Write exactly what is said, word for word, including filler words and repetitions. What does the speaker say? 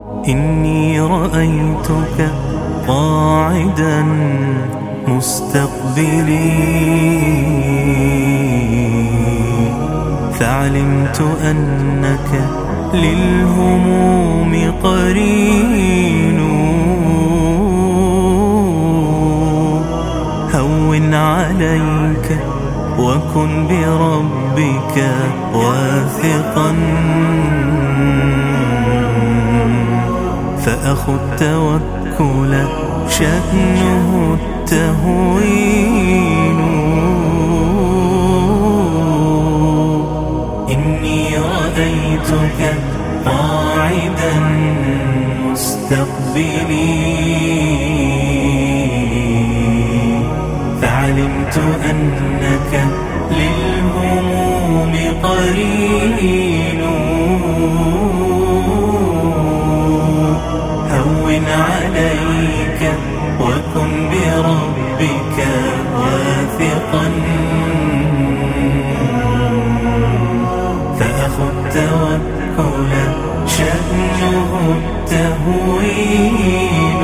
إني رأيتك قاعدا مستقبلي، فعلمت أنك للهموم قرين. هون عليك وكن بربك واثقا، فأخو التوكل شأنه التهوين. إني رأيتك قاعدا مستقبلي، فعلمت أنك للهموم قرين. هون عليك وكن بربك واثقا، فأخو التوكل شأنه التهوين.